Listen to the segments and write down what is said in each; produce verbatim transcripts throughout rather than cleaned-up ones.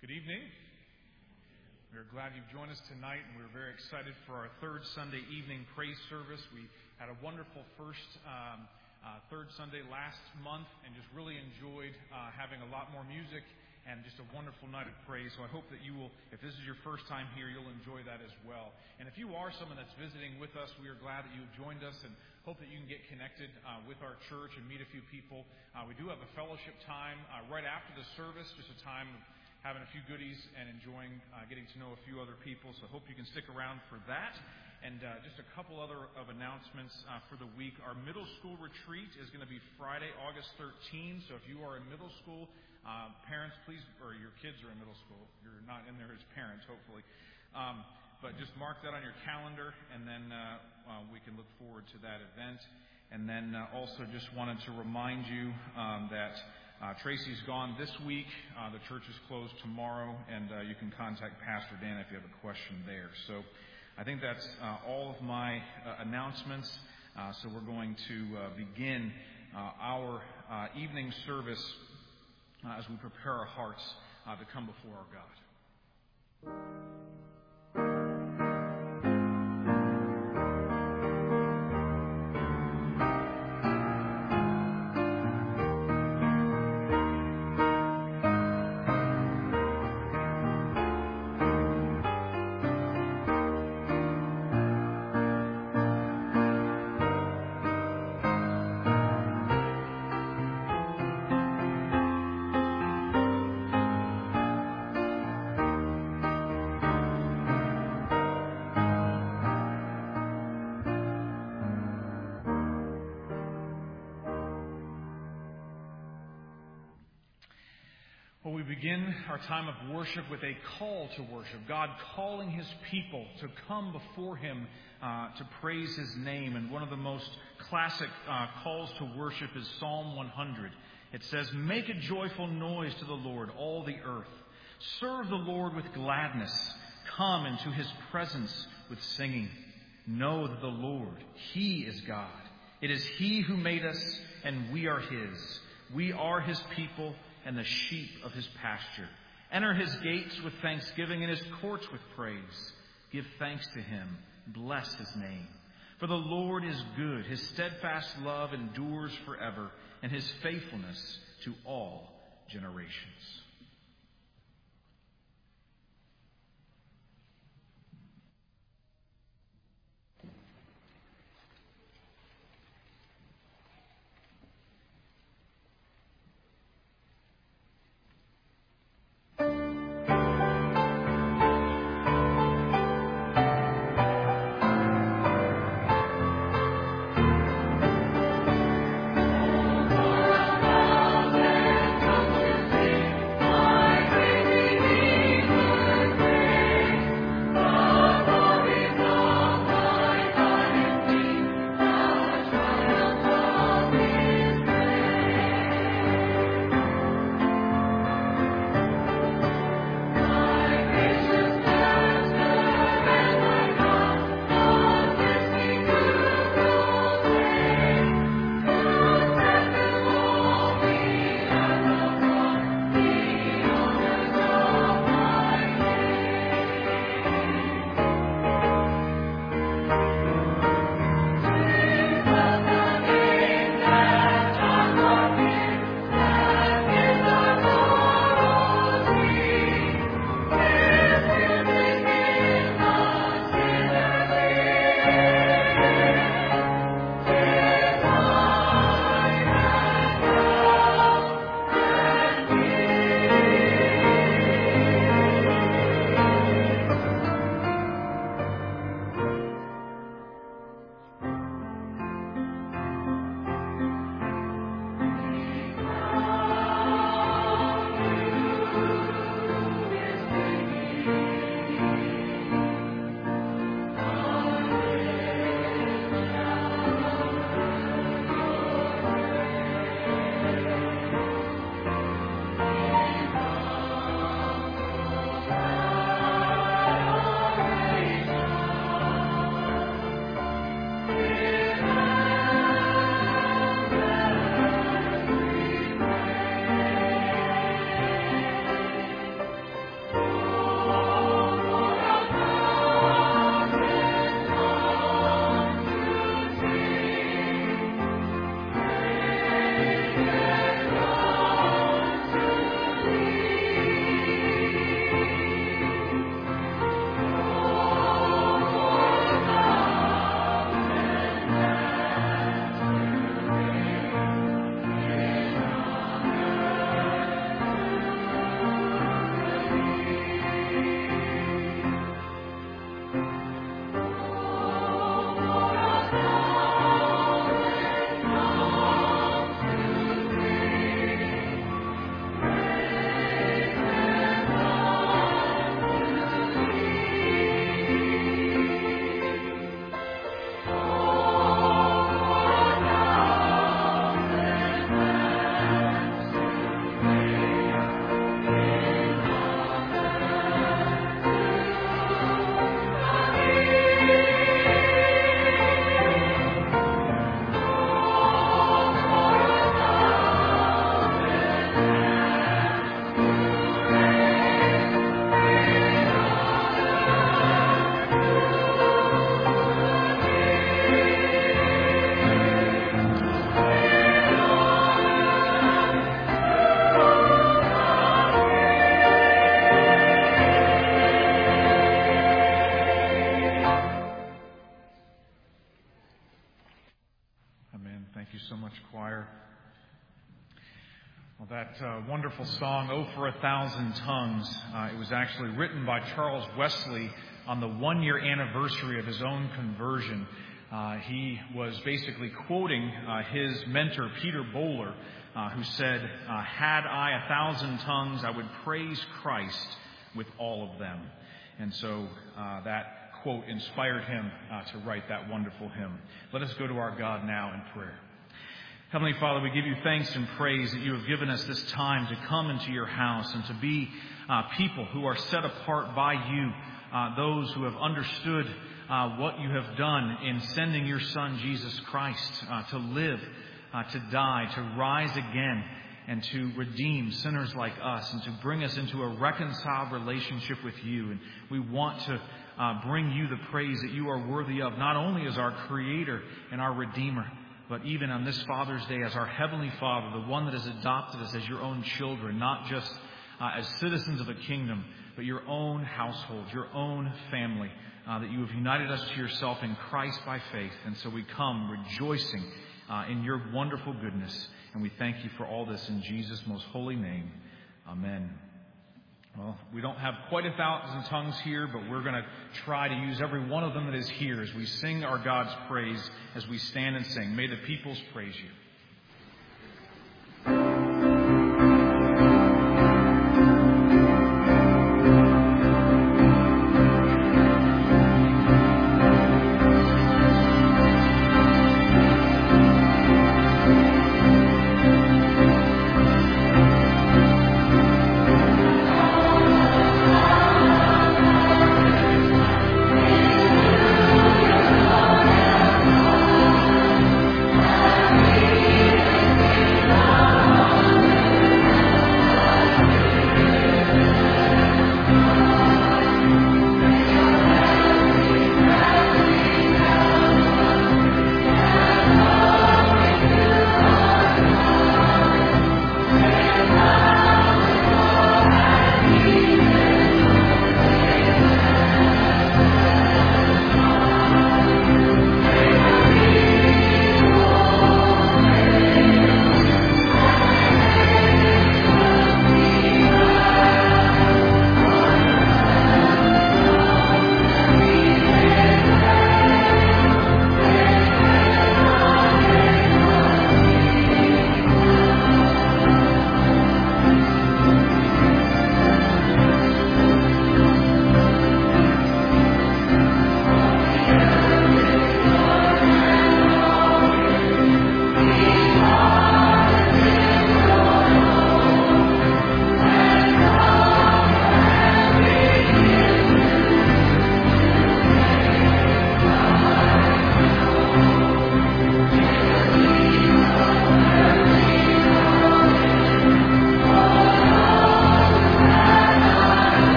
Good evening. We're glad you've joined us tonight, and we're very excited for our third Sunday evening praise service. We had a wonderful first um, uh, third Sunday last month, and just really enjoyed uh, having a lot more music and just a wonderful night of praise. So I hope that you will, if this is your first time here, you'll enjoy that as well. And if you are someone that's visiting with us, we are glad that you've joined us and hope that you can get connected uh, with our church and meet a few people. Uh, we do have a fellowship time uh, right after the service, just a time of having a few goodies and enjoying uh, getting to know a few other people. So I hope you can stick around for that. And uh, just a couple other of announcements uh, for the week. Our middle school retreat is going to be Friday, August thirteenth. So if you are in middle school, uh, parents, please, or your kids are in middle school. You're not in there as parents, hopefully. Um, but just mark that on your calendar, and then uh, uh, we can look forward to that event. And then uh, also just wanted to remind you um, that Uh, Tracy's gone this week. Uh, the church is closed tomorrow, and uh, you can contact Pastor Dan if you have a question there. So I think that's uh, all of my uh, announcements. Uh, so we're going to uh, begin uh, our uh, evening service uh, as we prepare our hearts uh, to come before our God. Well, we begin our time of worship with a call to worship. God calling His people to come before Him uh, to praise His name. And one of the most classic uh, calls to worship is Psalm one hundred. It says, "Make a joyful noise to the Lord, all the earth. Serve the Lord with gladness. Come into His presence with singing. Know that the Lord, He is God. It is He who made us, and we are His. We are His people and the sheep of His pasture. Enter His gates with thanksgiving and His courts with praise. Give thanks to Him. Bless His name. For the Lord is good. His steadfast love endures forever, and His faithfulness to all generations." Oh, Well, that uh, wonderful song, "Oh, for a Thousand Tongues," uh, it was actually written by Charles Wesley on the one-year anniversary of his own conversion. Uh, he was basically quoting uh, his mentor, Peter Bowler, uh, who said, uh, "Had I a thousand tongues, I would praise Christ with all of them." And so uh, that quote inspired him uh, to write that wonderful hymn. Let us go to our God now in prayer. Heavenly Father, we give you thanks and praise that you have given us this time to come into your house and to be uh, people who are set apart by you, uh, those who have understood uh, what you have done in sending your Son, Jesus Christ, uh, to live, uh, to die, to rise again, and to redeem sinners like us and to bring us into a reconciled relationship with you. And we want to uh, bring you the praise that you are worthy of, not only as our Creator and our Redeemer, but even on this Father's Day as our Heavenly Father, the one that has adopted us as your own children, not just uh, as citizens of the kingdom, but your own household, your own family, uh, that you have united us to yourself in Christ by faith. And so we come rejoicing uh, in your wonderful goodness. And we thank you for all this in Jesus' most holy name. Amen. Well, we don't have quite a thousand tongues here, but we're going to try to use every one of them that is here as we sing our God's praise, as we stand and sing. May the peoples praise you. Thank you.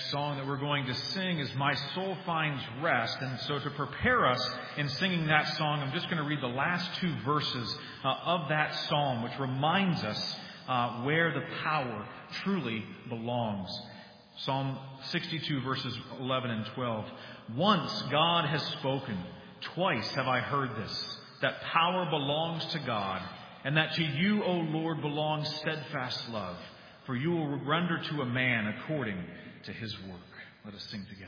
next song that we're going to sing is My Soul Finds Rest. And so to prepare us in singing that song, I'm just going to read the last two verses uh, of that psalm, which reminds us uh, where the power truly belongs. Psalm sixty-two, verses eleven and twelve. Once God has spoken, twice have I heard this, that power belongs to God, and that to you, O Lord, belongs steadfast love, for you will render to a man according to his work. Let us sing together.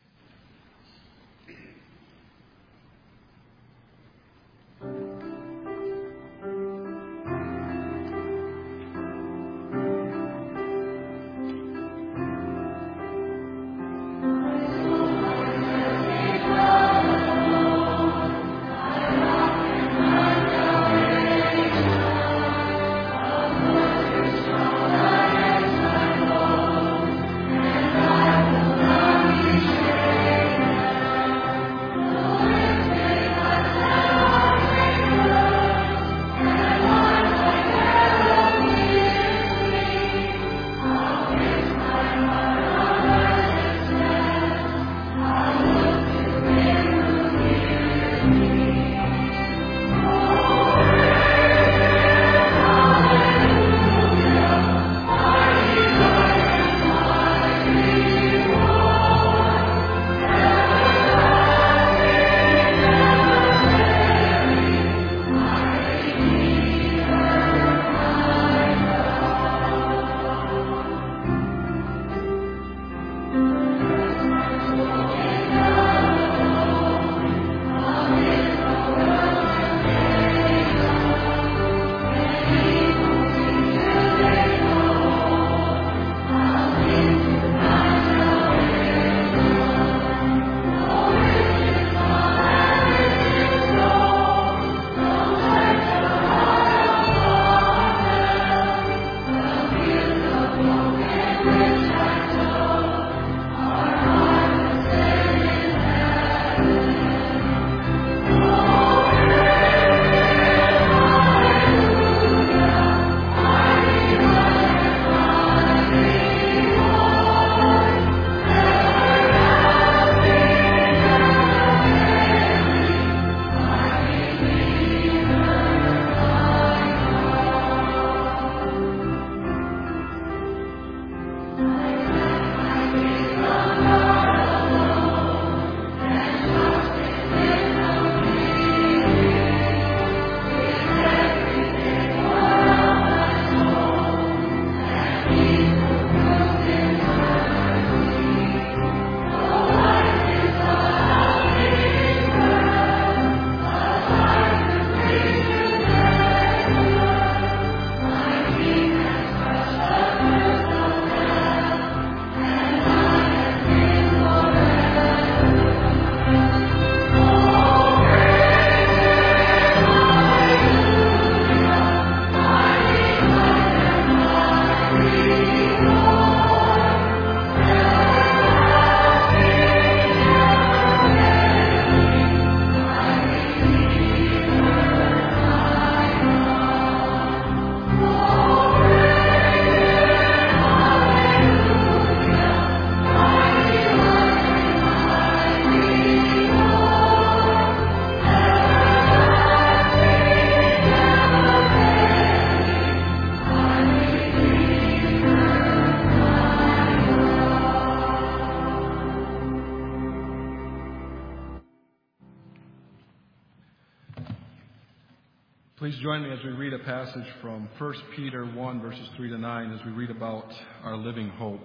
Please join me as we read a passage from First Peter one, verses three to nine, as we read about our living hope.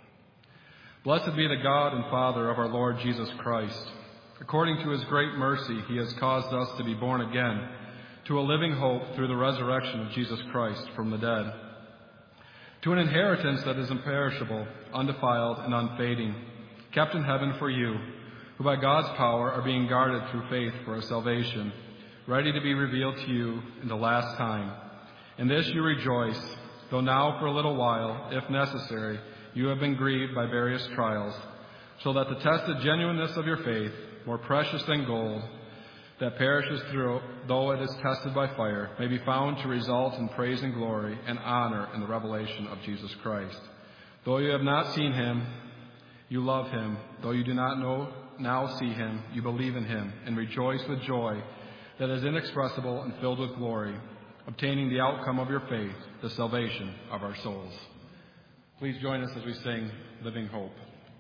Blessed be the God and Father of our Lord Jesus Christ. According to his great mercy, he has caused us to be born again to a living hope through the resurrection of Jesus Christ from the dead, to an inheritance that is imperishable, undefiled, and unfading, kept in heaven for you, who by God's power are being guarded through faith for our salvation, ready to be revealed to you in the last time. In this you rejoice, though now for a little while, if necessary, you have been grieved by various trials, so that the tested genuineness of your faith, more precious than gold, that perishes through, though it is tested by fire, may be found to result in praise and glory and honor in the revelation of Jesus Christ. Though you have not seen him, You love him. Though you do not know now see him, you believe in him and rejoice with joy that is inexpressible and filled with glory, obtaining the outcome of your faith, the salvation of our souls. Please join us as we sing Living Hope.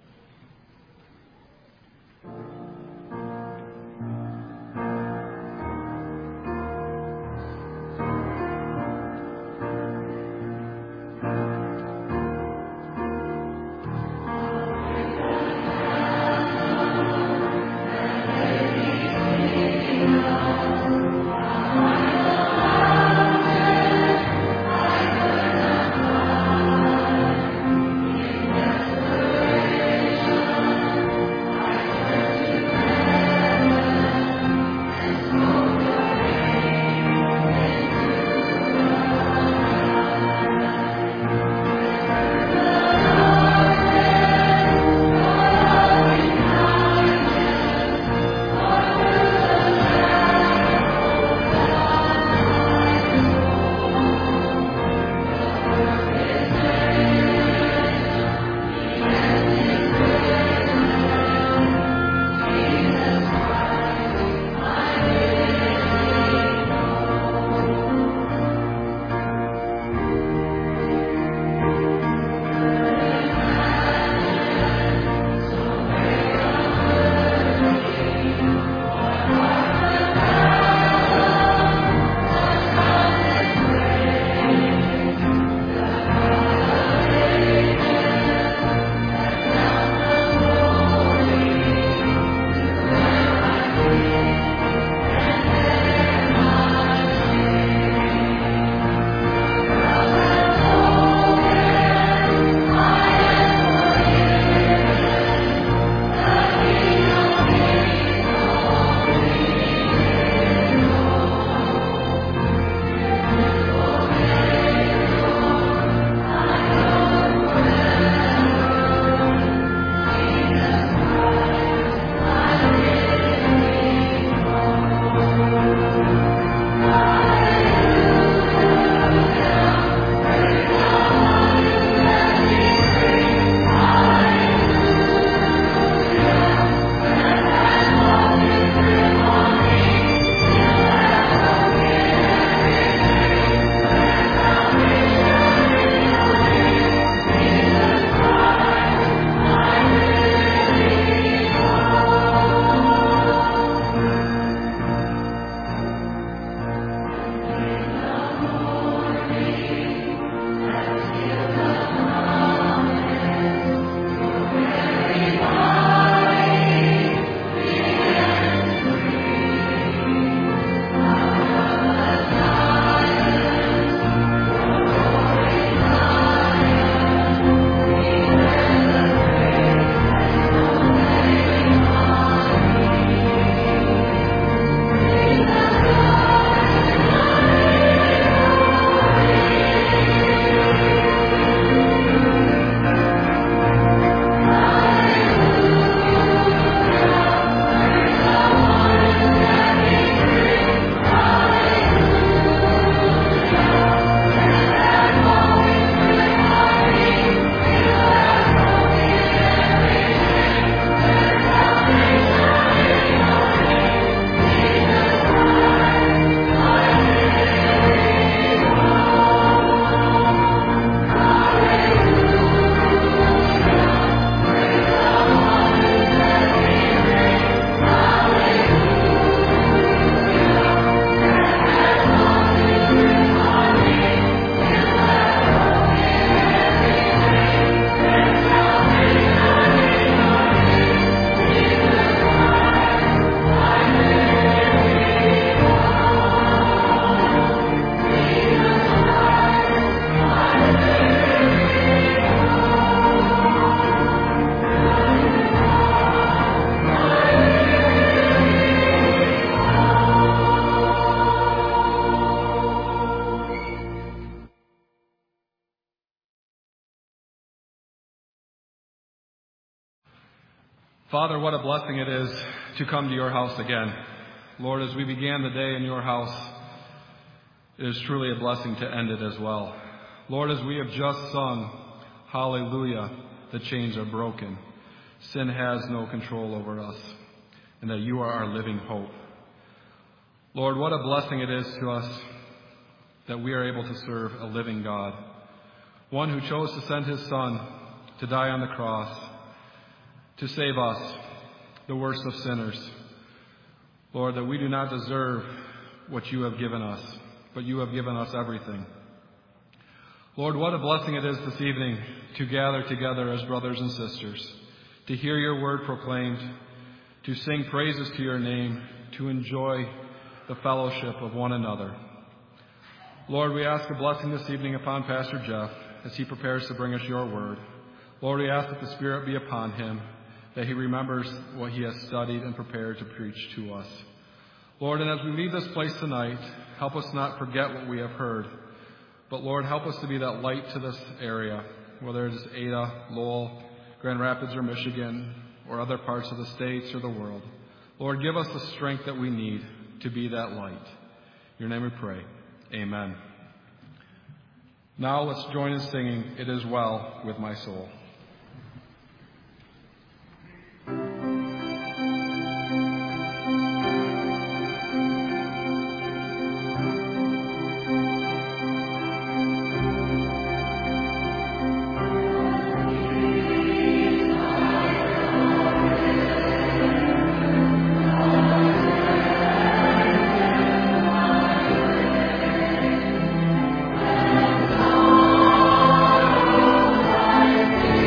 Father, what a blessing it is to come to your house again. Lord, as we began the day in your house, it is truly a blessing to end it as well. Lord, as we have just sung, hallelujah, the chains are broken. sin has no control over us, and that you are our living hope. Lord, what a blessing it is to us that we are able to serve a living God, one who chose to send his Son to die on the cross to save us, the worst of sinners. Lord, that we do not deserve what you have given us, but you have given us everything. Lord, what a blessing it is this evening to gather together as brothers and sisters, to hear your word proclaimed, to sing praises to your name, to enjoy the fellowship of one another. Lord, we ask a blessing this evening upon Pastor Jeff as he prepares to bring us your word. Lord, we ask that the Spirit be upon him, that he remembers what he has studied and prepared to preach to us. Lord, and as we leave this place tonight, help us not forget what we have heard, but Lord, help us to be that light to this area, whether it is Ada, Lowell, Grand Rapids, or Michigan, or other parts of the states or the world. Lord, give us the strength that we need to be that light. In your name we pray. Amen. Now let's join in singing, "It Is Well With My Soul." Thank you.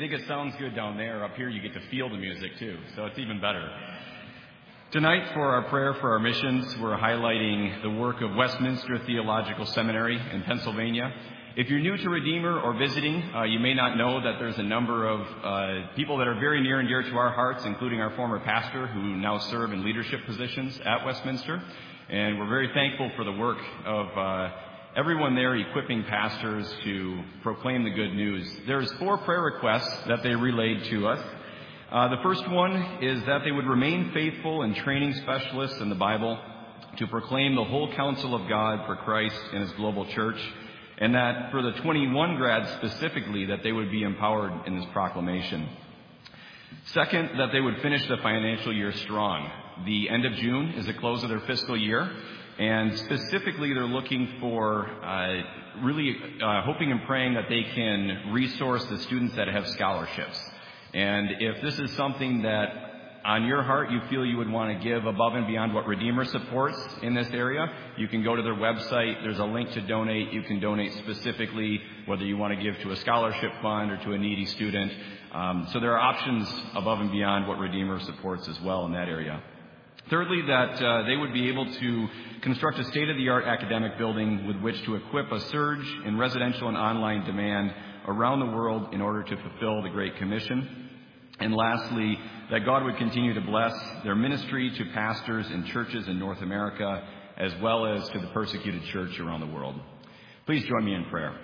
think it sounds good down there, up here you get to feel the music too, so it's even better. Tonight, for our prayer for our missions, we're highlighting the work of Westminster Theological Seminary in Pennsylvania. If you're new to Redeemer or visiting, uh, you may not know that there's a number of uh, people that are very near and dear to our hearts, including our former pastor who now serve in leadership positions at Westminster. And we're very thankful for the work of uh, everyone there equipping pastors to proclaim the good news. There's four prayer requests that they relayed to us. Uh, the first one is that they would remain faithful and training specialists in the Bible to proclaim the whole counsel of God for Christ and His global church, and that for the twenty-one grads specifically, that they would be empowered in this proclamation. Second, that they would finish the financial year strong. The end of June is the close of their fiscal year, and specifically they're looking for, uh, really uh, hoping and praying that they can resource the students that have scholarships. And if this is something that on your heart you feel you would want to give above and beyond what Redeemer supports in this area, you can go to their website. There's a link to donate. You can donate specifically whether you want to give to a scholarship fund or to a needy student. Um, so there are options above and beyond what Redeemer supports as well in that area. Thirdly, that uh, they would be able to construct a state-of-the-art academic building with which to equip a surge in residential and online demand around the world in order to fulfill the Great Commission. And lastly, that God would continue to bless their ministry to pastors and churches in North America, as well as to the persecuted church around the world. Please join me in prayer.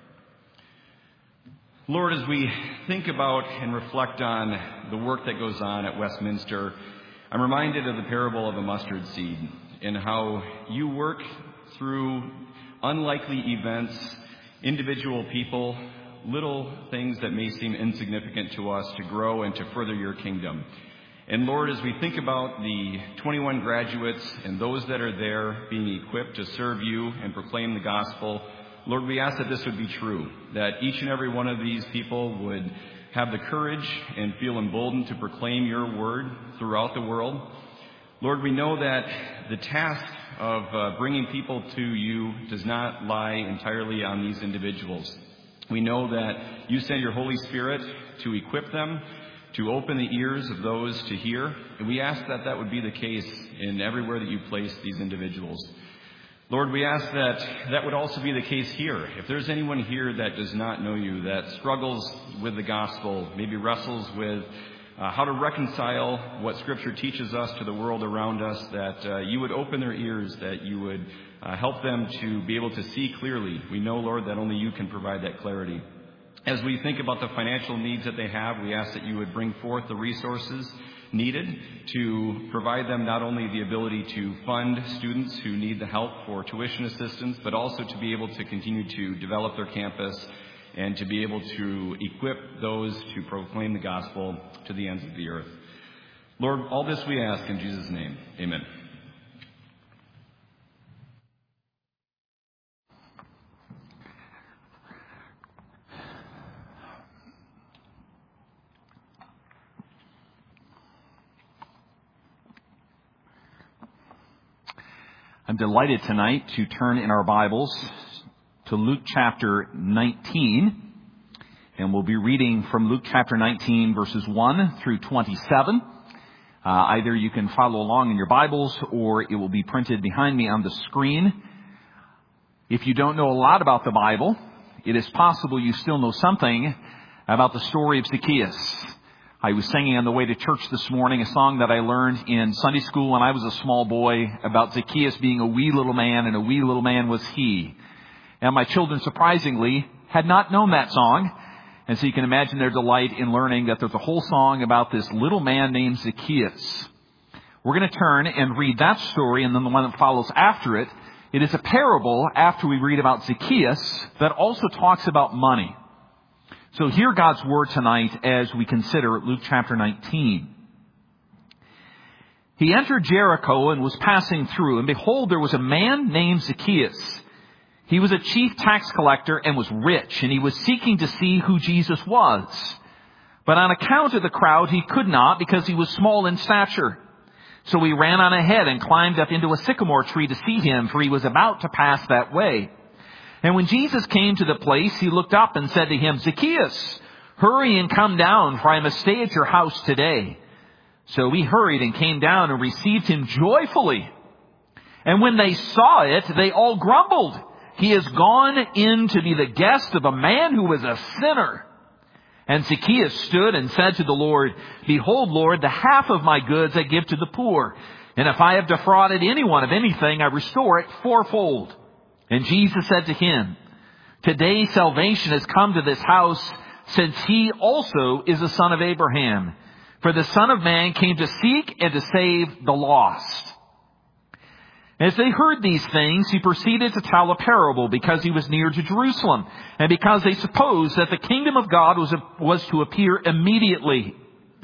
Lord, as we think about and reflect on the work that goes on at Westminster, I'm reminded of the parable of the mustard seed and how you work through unlikely events, individual people, little things that may seem insignificant to us to grow and to further your kingdom. And Lord, as we think about the twenty-one graduates and those that are there being equipped to serve you and proclaim the gospel, Lord, we ask that this would be true, that each and every one of these people would have the courage and feel emboldened to proclaim your word throughout the world. Lord, we know that the task of uh, bringing people to you does not lie entirely on these individuals. We know that you send your Holy Spirit to equip them, to open the ears of those to hear. And we ask that that would be the case in everywhere that you place these individuals. Lord, we ask that that would also be the case here. If there's anyone here that does not know you, that struggles with the gospel, maybe wrestles with uh, how to reconcile what Scripture teaches us to the world around us, that uh, you would open their ears, that you would uh, help them to be able to see clearly. We know, Lord, that only you can provide that clarity. As we think about the financial needs that they have, we ask that you would bring forth the resources needed to provide them not only the ability to fund students who need the help for tuition assistance, but also to be able to continue to develop their campus and to be able to equip those to proclaim the gospel to the ends of the earth. Lord, all this we ask in Jesus' name. Amen. I'm delighted tonight to turn in our Bibles to Luke chapter nineteen, and we'll be reading from Luke chapter nineteen, verses one through twenty-seven. Uh, either you can follow along in your Bibles, or it will be printed behind me on the screen. If you don't know a lot about the Bible, it is possible you still know something about the story of Zacchaeus. I was singing on the way to church this morning a song that I learned in Sunday school when I was a small boy about Zacchaeus being a wee little man, and a wee little man was he. And my children, surprisingly, had not known that song. And so you can imagine their delight in learning that there's a whole song about this little man named Zacchaeus. We're going to turn and read that story, and then the one that follows after it. It is a parable after we read about Zacchaeus that also talks about money. So hear God's word tonight as we consider Luke chapter nineteen. He entered Jericho and was passing through, and behold, there was a man named Zacchaeus. He was a chief tax collector and was rich, and he was seeking to see who Jesus was. But on account of the crowd, he could not, because he was small in stature. So he ran on ahead and climbed up into a sycamore tree to see him, for he was about to pass that way. And when Jesus came to the place, he looked up and said to him, Zacchaeus, Hurry and come down, for I must stay at your house today. So he hurried and came down and received him joyfully. And when they saw it, they all grumbled. He has gone in to be the guest of a man who was a sinner. And Zacchaeus stood and said to the Lord, Behold, Lord, the half of my goods I give to the poor. And if I have defrauded anyone of anything, I restore it fourfold. And Jesus said to him, Today salvation has come to this house, since he also is a son of Abraham. For the Son of Man came to seek and to save the lost. As they heard these things, he proceeded to tell a parable, because he was near to Jerusalem, and because they supposed that the kingdom of God was, was to appear immediately.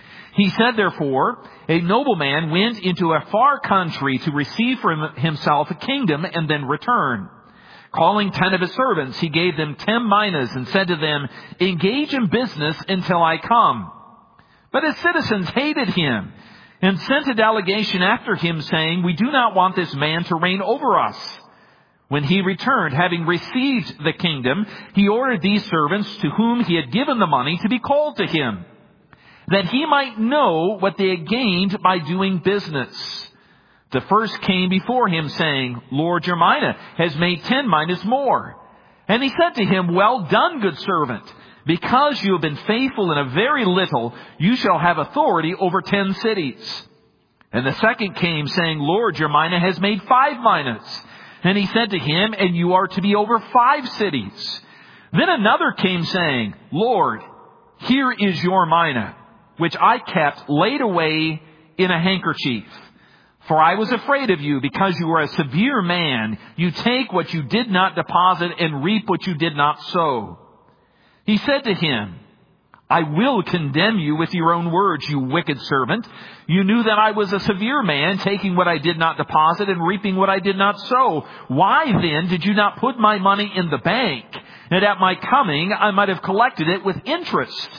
He said, therefore, a nobleman went into a far country to receive for himself a kingdom and then return. Calling ten of his servants, he gave them ten minas and said to them, Engage in business until I come. But his citizens hated him and sent a delegation after him, saying, We do not want this man to reign over us. When he returned, having received the kingdom, he ordered these servants to whom he had given the money to be called to him, that he might know what they had gained by doing business. The first came before him, saying, Lord, your mina has made ten minas more. And he said to him, Well done, good servant. Because you have been faithful in a very little, you shall have authority over ten cities. And the second came, saying, Lord, your mina has made five minas. And he said to him, And you are to be over five cities. Then another came, saying, Lord, here is your mina, which I kept laid away in a handkerchief. For I was afraid of you, because you are a severe man. You take what you did not deposit and reap what you did not sow. He said to him, I will condemn you with your own words, you wicked servant. You knew that I was a severe man, taking what I did not deposit and reaping what I did not sow. Why then did you not put my money in the bank? And at my coming I might have collected it with interest.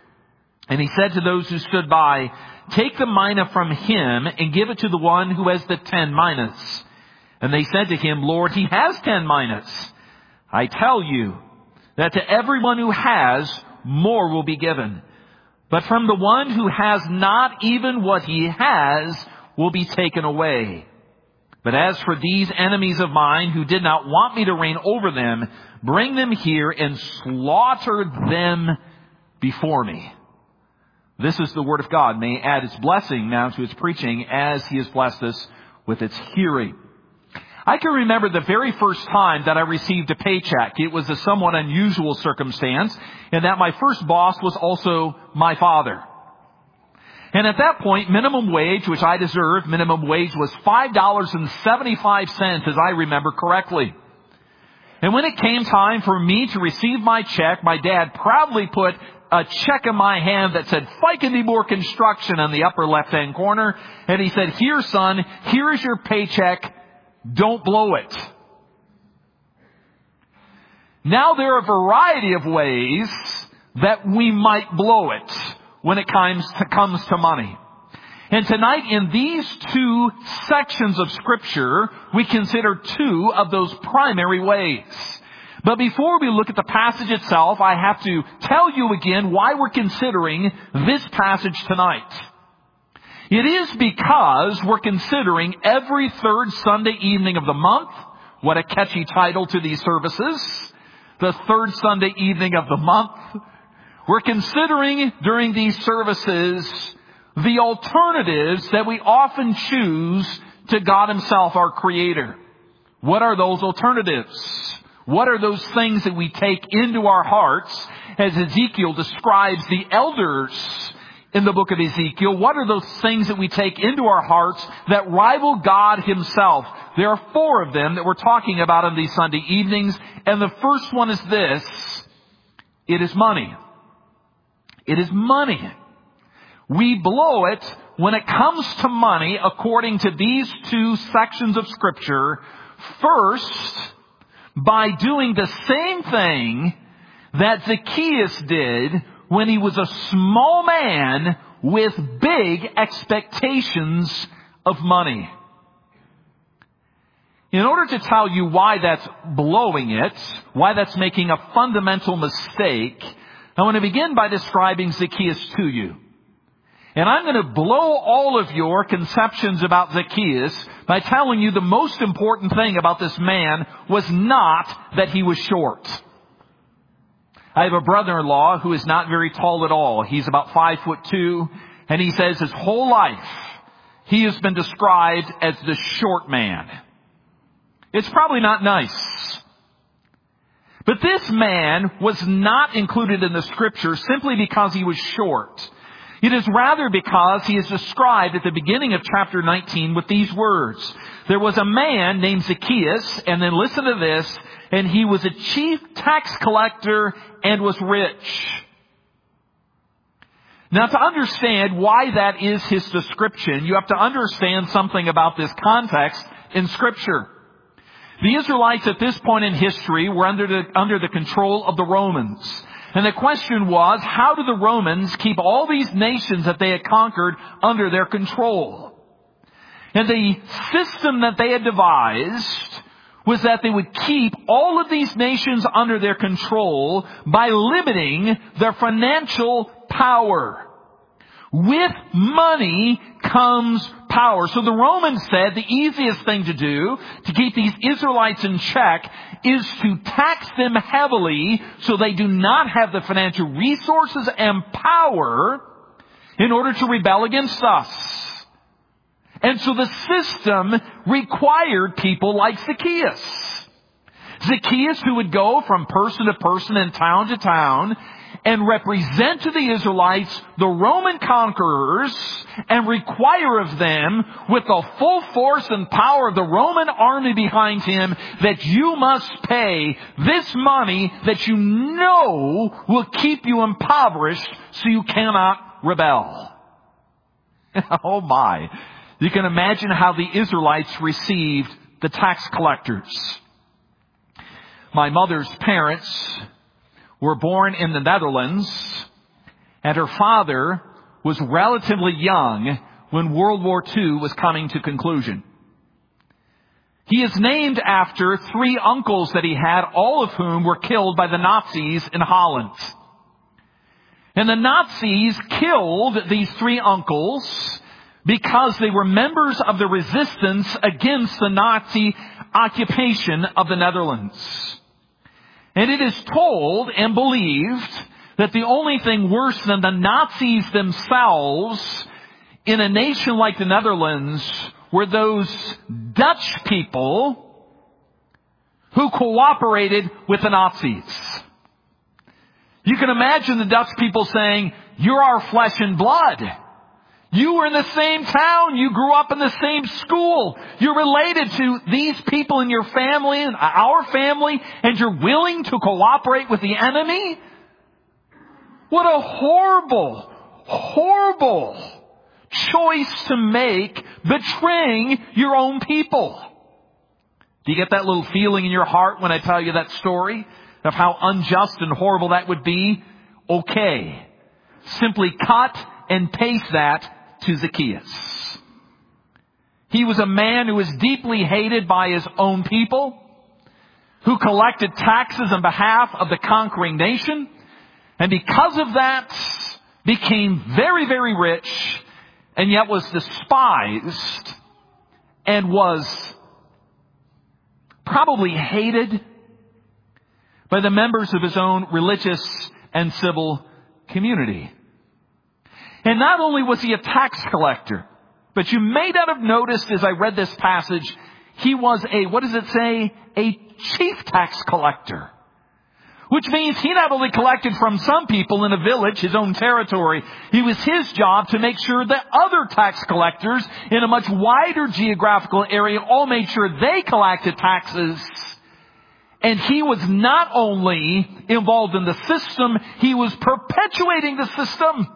And he said to those who stood by, Take the mina from him and give it to the one who has the ten minas. And they said to him, Lord, he has ten minas. I tell you that to everyone who has, more will be given. But from the one who has not, even what he has will be taken away. But as for these enemies of mine who did not want me to reign over them, bring them here and slaughter them before me. This is the word of God. May add its blessing now to its preaching as he has blessed us with its hearing. I can remember the very first time that I received a paycheck. It was a somewhat unusual circumstance in that my first boss was also my father. And at that point, minimum wage, which I deserved, minimum wage was five dollars and seventy-five cents, as I remember correctly. And when it came time for me to receive my check, my dad proudly put a check in my hand that said Fikendibor Construction on the upper left-hand corner. And he said, Here, son, here is your paycheck. Don't blow it. Now, there are a variety of ways that we might blow it when it comes to, comes to money. And tonight, in these two sections of Scripture, we consider two of those primary ways. But before we look at the passage itself, I have to tell you again why we're considering this passage tonight. It is because we're considering every third Sunday evening of the month. What a catchy title to these services. The third Sunday evening of the month. We're considering during these services the alternatives that we often choose to God Himself, our Creator. What are those alternatives? What are those things that we take into our hearts, as Ezekiel describes the elders in the book of Ezekiel? What are those things that we take into our hearts that rival God Himself? There are four of them that we're talking about on these Sunday evenings. And the first one is this. It is money. It is money. We blow it when it comes to money, according to these two sections of Scripture. First, by doing the same thing that Zacchaeus did when he was a small man with big expectations of money. In order to tell you why that's blowing it, why that's making a fundamental mistake, I want to begin by describing Zacchaeus to you. And I'm going to blow all of your conceptions about Zacchaeus by telling you the most important thing about this man was not that he was short. I have a brother-in-law who is not very tall at all. He's about five foot two, and he says his whole life he has been described as the short man. It's probably not nice. But this man was not included in the Scripture simply because he was short. It is rather because he is described at the beginning of chapter nineteen with these words. There was a man named Zacchaeus, and then listen to this, and he was a chief tax collector and was rich. Now, to understand why that is his description, you have to understand something about this context in Scripture. The Israelites at this point in history were under the, under the control of the Romans. And the question was, how did the Romans keep all these nations that they had conquered under their control? And the system that they had devised was that they would keep all of these nations under their control by limiting their financial power. With money comes power. So the Romans said the easiest thing to do to keep these Israelites in check is to tax them heavily so they do not have the financial resources and power in order to rebel against us. And so the system required people like Zacchaeus. Zacchaeus, who would go from person to person and town to town and represent to the Israelites the Roman conquerors and require of them, with the full force and power of the Roman army behind him, that you must pay this money that you know will keep you impoverished so you cannot rebel. Oh my. You can imagine how the Israelites received the tax collectors. My mother's parents were born in the Netherlands, and her father was relatively young when World War Two was coming to conclusion. He is named after three uncles that he had, all of whom were killed by the Nazis in Holland. And the Nazis killed these three uncles because they were members of the resistance against the Nazi occupation of the Netherlands. And it is told and believed that the only thing worse than the Nazis themselves in a nation like the Netherlands were those Dutch people who cooperated with the Nazis. You can imagine the Dutch people saying, "You're our flesh and blood. You were in the same town. You grew up in the same school. You're related to these people in your family and our family, and you're willing to cooperate with the enemy?" What a horrible, horrible choice to make, betraying your own people. Do you get that little feeling in your heart when I tell you that story of how unjust and horrible that would be? Okay. Simply cut and paste that to Zacchaeus. He was a man who was deeply hated by his own people, who collected taxes on behalf of the conquering nation, and because of that became very, very rich, and yet was despised and was probably hated by the members of his own religious and civil community. And not only was he a tax collector, but you may not have noticed as I read this passage, he was a, what does it say? A chief tax collector. Which means he not only collected from some people in a village, his own territory, it was his job to make sure that other tax collectors in a much wider geographical area all made sure they collected taxes. And he was not only involved in the system, he was perpetuating the system.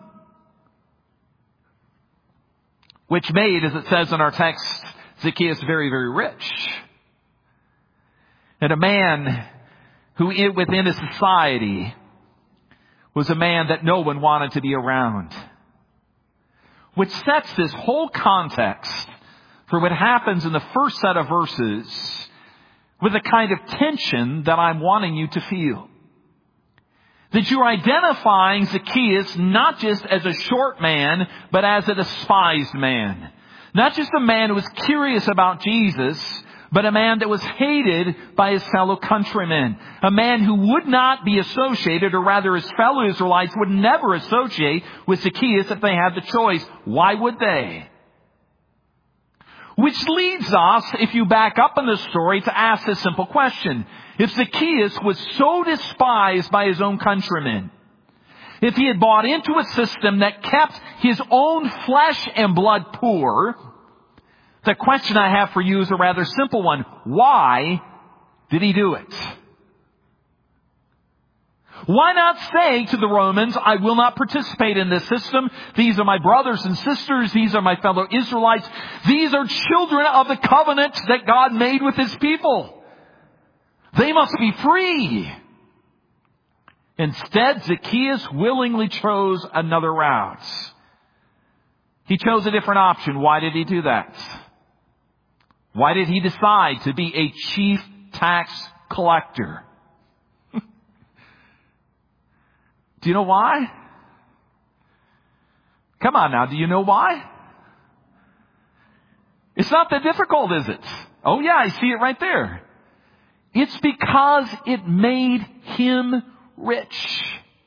Which made, as it says in our text, Zacchaeus very, very rich. And a man who within a society was a man that no one wanted to be around. Which sets this whole context for what happens in the first set of verses with a kind of tension that I'm wanting you to feel. that you're identifying Zacchaeus not just as a short man, but as a despised man. Not just a man who was curious about Jesus, but a man that was hated by his fellow countrymen. A man who would not be associated, or rather his fellow Israelites would never associate with Zacchaeus if they had the choice. Why would they? Which leads us, if you back up in the story, to ask this simple question. If Zacchaeus was so despised by his own countrymen, if he had bought into a system that kept his own flesh and blood poor, the question I have for you is a rather simple one. Why did he do it? Why not say to the Romans, I will not participate in this system. These are my brothers and sisters. These are my fellow Israelites. These are children of the covenant that God made with his people. They must be free. Instead, Zacchaeus willingly chose another route. He chose a different option. Why did he do that? Why did he decide to be a chief tax collector? Do you know why? Come on now, do you know why? It's not that difficult, is it? Oh yeah, I see it right there. It's because it made him rich.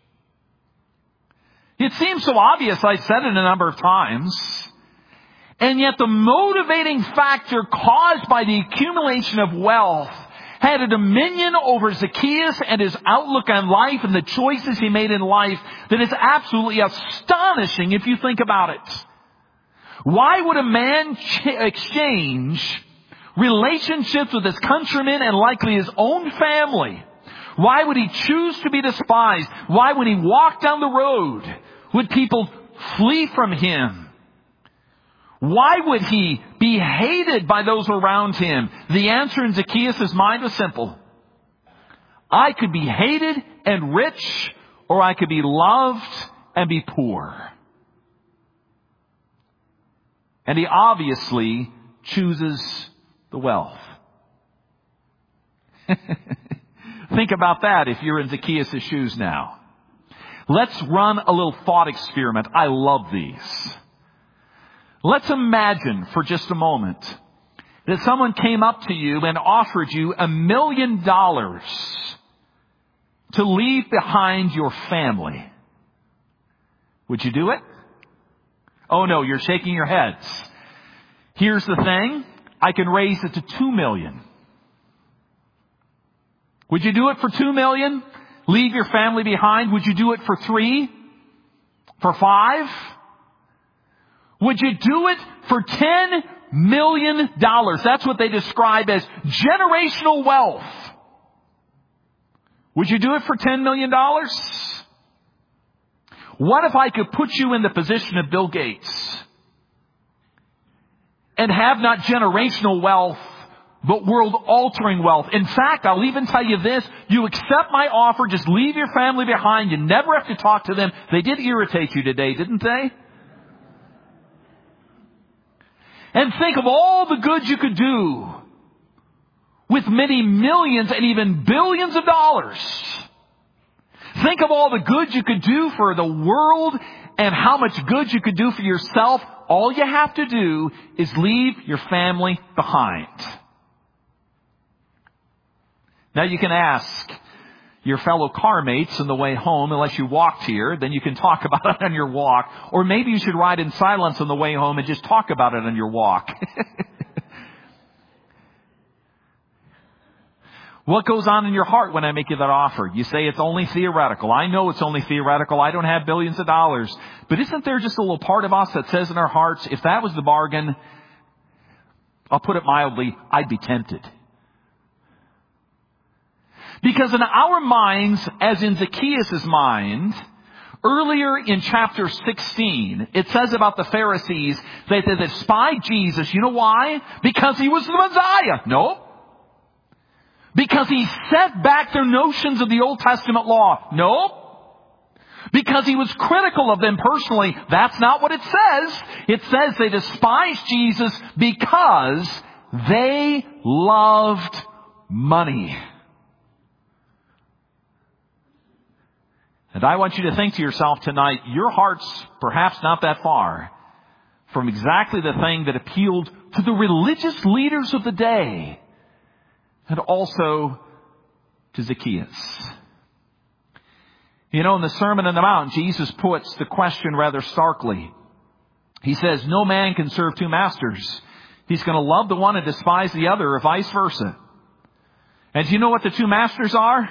It seems so obvious, I said it a number of times. And yet the motivating factor caused by the accumulation of wealth had a dominion over Zacchaeus and his outlook on life and the choices he made in life that is absolutely astonishing if you think about it. Why would a man ch- exchange relationships with his countrymen and likely his own family? Why would he choose to be despised? Why, when he walked down the road, would people flee from him? Why would he be hated by those around him? The answer in Zacchaeus' mind was simple. I could be hated and rich, or I could be loved and be poor. And he obviously chooses the wealth. Think about that if you're in Zacchaeus' shoes now. Let's run a little thought experiment. I love these. Let's imagine for just a moment that someone came up to you and offered you a million dollars to leave behind your family. Would you do it? Oh no, you're shaking your heads. Here's the thing. I can raise it to two million. Would you do it for two million? Leave your family behind? Would you do it for three? For five? Would you do it for ten million dollars? That's what they describe as generational wealth. Would you do it for ten million dollars? What if I could put you in the position of Bill Gates and have not generational wealth, but world-altering wealth? In fact, I'll even tell you this. You accept my offer, just leave your family behind. You never have to talk to them. They did irritate you today, didn't they? And think of all the good you could do with many millions and even billions of dollars. Think of all the good you could do for the world and how much good you could do for yourself. All you have to do is leave your family behind. Now you can ask your fellow car mates on the way home, unless you walked here, then you can talk about it on your walk. Or maybe you should ride in silence on the way home and just talk about it on your walk. What goes on in your heart when I make you that offer? You say it's only theoretical. I know it's only theoretical. I don't have billions of dollars. But isn't there just a little part of us that says in our hearts, if that was the bargain, I'll put it mildly, I'd be tempted. Because in our minds, as in Zacchaeus' mind, earlier in chapter sixteen, it says about the Pharisees that they despised Jesus. You know why? Because he was the Messiah. No. Because he set back their notions of the Old Testament law. No. Because he was critical of them personally. That's not what it says. It says they despised Jesus because they loved money. And I want you to think to yourself tonight, your heart's perhaps not that far from exactly the thing that appealed to the religious leaders of the day and also to Zacchaeus. You know, in the Sermon on the Mount, Jesus puts the question rather starkly. He says, no man can serve two masters. He's going to love the one and despise the other, or vice versa. And do you know what the two masters are?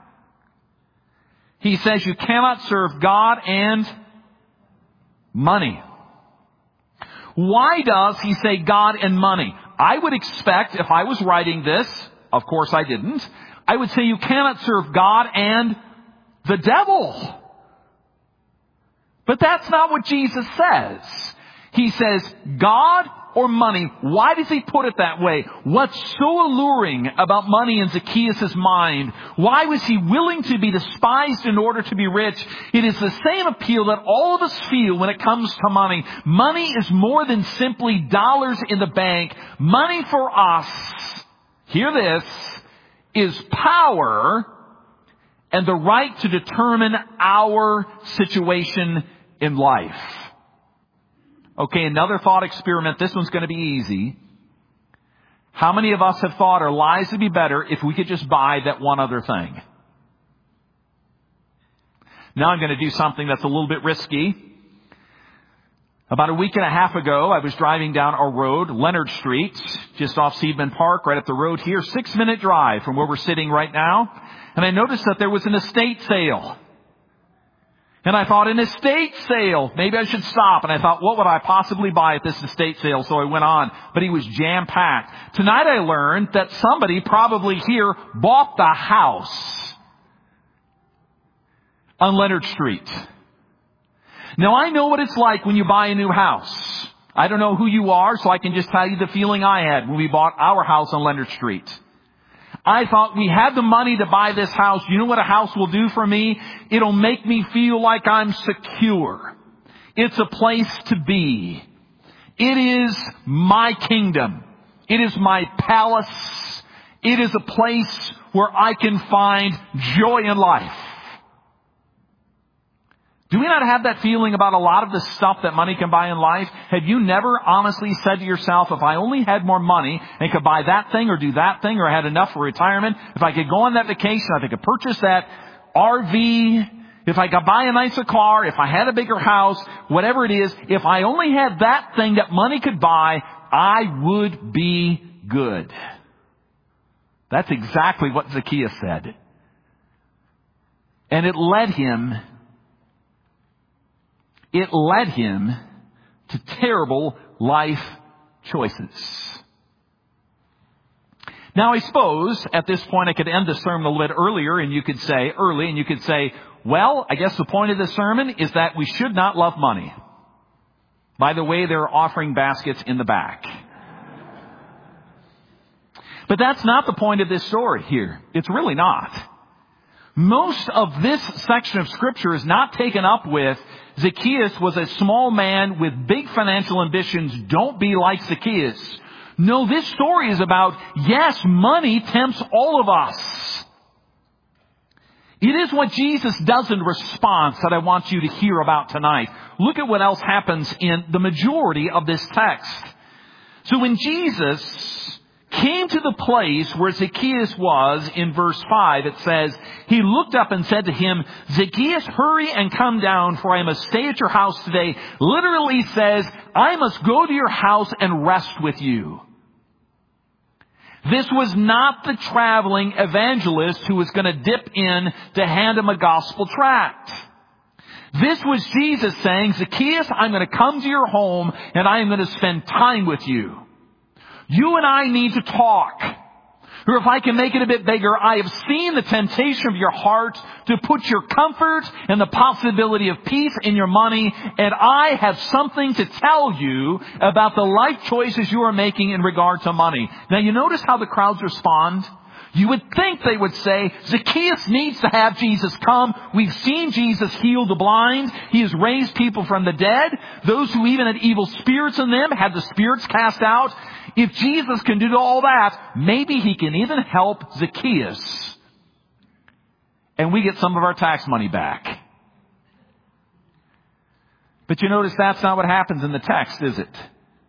He says you cannot serve God and money. Why does he say God and money? I would expect, if I was writing this, of course I didn't, I would say you cannot serve God and the devil. But that's not what Jesus says. He says God or money. Why does he put it that way? What's so alluring about money in Zacchaeus' mind? Why was he willing to be despised in order to be rich? It is the same appeal that all of us feel when it comes to money. Money is more than simply dollars in the bank. Money for us, hear this, is power and the right to determine our situation in life. Okay, another thought experiment. This one's going to be easy. How many of us have thought our lives would be better if we could just buy that one other thing? Now I'm going to do something that's a little bit risky. About a week and a half ago, I was driving down a road, Leonard Street, just off Seidman Park, right up the road here, six-minute drive from where we're sitting right now. And I noticed that there was an estate sale. And I thought, an estate sale, maybe I should stop. And I thought, what would I possibly buy at this estate sale? So I went on, but he was jam-packed. Tonight I learned that somebody probably here bought the house on Leonard Street. Now I know what it's like when you buy a new house. I don't know who you are, so I can just tell you the feeling I had when we bought our house on Leonard Street. I thought we had the money to buy this house. You know what a house will do for me? It'll make me feel like I'm secure. It's a place to be. It is my kingdom. It is my palace. It is a place where I can find joy in life. Do we not have that feeling about a lot of the stuff that money can buy in life? Have you never honestly said to yourself, if I only had more money and could buy that thing or do that thing, or I had enough for retirement, if I could go on that vacation, if I could purchase that R V, if I could buy a nicer car, if I had a bigger house, whatever it is, if I only had that thing that money could buy, I would be good. That's exactly what Zacchaeus said. And it led him It led him to terrible life choices. Now, I suppose at this point I could end the sermon a little bit earlier, and you could say, early, and you could say, well, I guess the point of this sermon is that we should not love money. By the way, there are offering baskets in the back. But that's not the point of this story here. It's really not. Most of this section of Scripture is not taken up with Zacchaeus was a small man with big financial ambitions. Don't be like Zacchaeus. No, this story is about, yes, money tempts all of us. It is what Jesus does in response that I want you to hear about tonight. Look at what else happens in the majority of this text. So when Jesus came to the place where Zacchaeus was, in verse five, it says, he looked up and said to him, Zacchaeus, hurry and come down, for I must stay at your house today. Literally says, I must go to your house and rest with you. This was not the traveling evangelist who was going to dip in to hand him a gospel tract. This was Jesus saying, Zacchaeus, I'm going to come to your home and I am going to spend time with you. You and I need to talk. Or if I can make it a bit bigger, I have seen the temptation of your heart to put your comfort and the possibility of peace in your money. And I have something to tell you about the life choices you are making in regard to money. Now you notice how the crowds respond? You would think they would say, Zacchaeus needs to have Jesus come. We've seen Jesus heal the blind. He has raised people from the dead. Those who even had evil spirits in them had the spirits cast out. If Jesus can do all that, maybe he can even help Zacchaeus. And we get some of our tax money back. But you notice that's not what happens in the text, is it?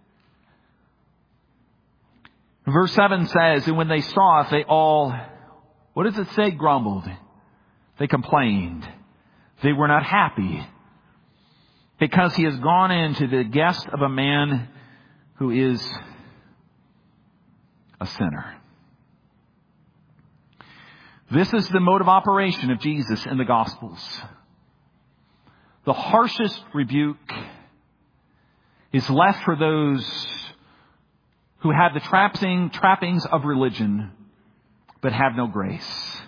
Verse seven says, and when they saw it, they all, what does it say? Grumbled. They complained. They were not happy because he has gone into the guest of a man who is a sinner. This is the mode of operation of Jesus in the Gospels. The harshest rebuke is left for those who have the trapping, trappings of religion but have no grace.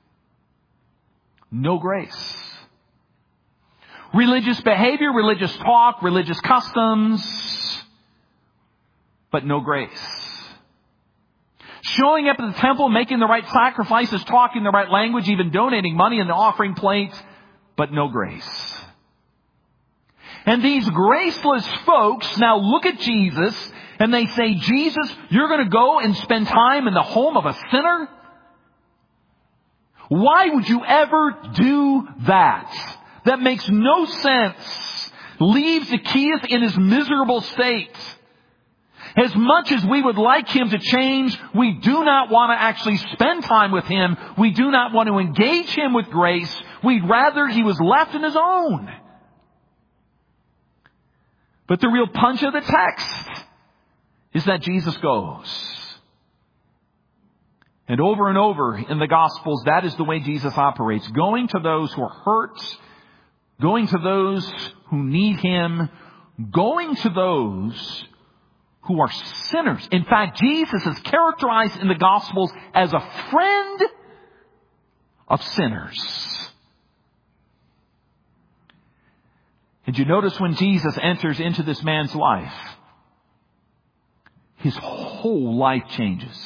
No grace. Religious behavior, religious talk, religious customs, but no grace. Showing up at the temple, making the right sacrifices, talking the right language, even donating money in the offering plate, but no grace. And these graceless folks now look at Jesus and they say, Jesus, you're going to go and spend time in the home of a sinner? Why would you ever do that? That makes no sense. Leaves Zacchaeus in his miserable state. As much as we would like him to change, we do not want to actually spend time with him. We do not want to engage him with grace. We'd rather he was left in his own. But the real punch of the text is that Jesus goes. And over and over in the Gospels, that is the way Jesus operates. Going to those who are hurt, going to those who need him, going to those who are sinners. In fact, Jesus is characterized in the Gospels as a friend of sinners. And you notice when Jesus enters into this man's life, his whole life changes.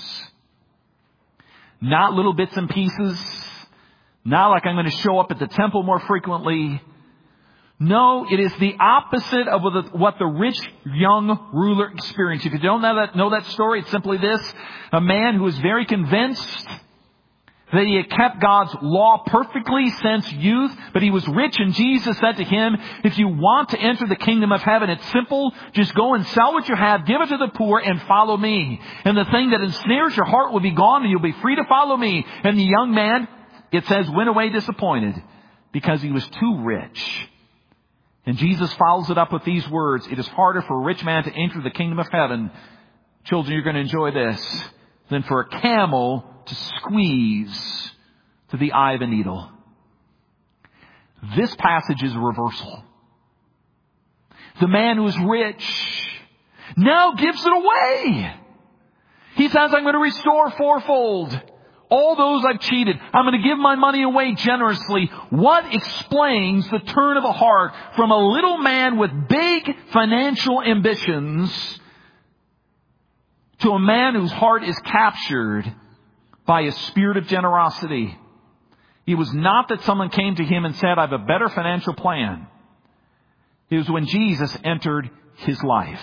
Not little bits and pieces. Not like I'm going to show up at the temple more frequently. No, it is the opposite of what the rich young ruler experienced. If you don't know that, know that story, it's simply this. A man who was very convinced that he had kept God's law perfectly since youth, but he was rich, and Jesus said to him, if you want to enter the kingdom of heaven, it's simple. Just go and sell what you have, give it to the poor, and follow me. And the thing that ensnares your heart will be gone, and you'll be free to follow me. And the young man, it says, went away disappointed because he was too rich. And Jesus follows it up with these words, it is harder for a rich man to enter the kingdom of heaven. Children, you're going to enjoy this. Than for a camel to squeeze to the eye of a needle. This passage is a reversal. The man who is rich now gives it away. He says, I'm going to restore fourfold all those I've cheated. I'm going to give my money away generously. What explains the turn of a heart from a little man with big financial ambitions to a man whose heart is captured by a spirit of generosity? It was not that someone came to him and said, I have a better financial plan. It was when Jesus entered his life.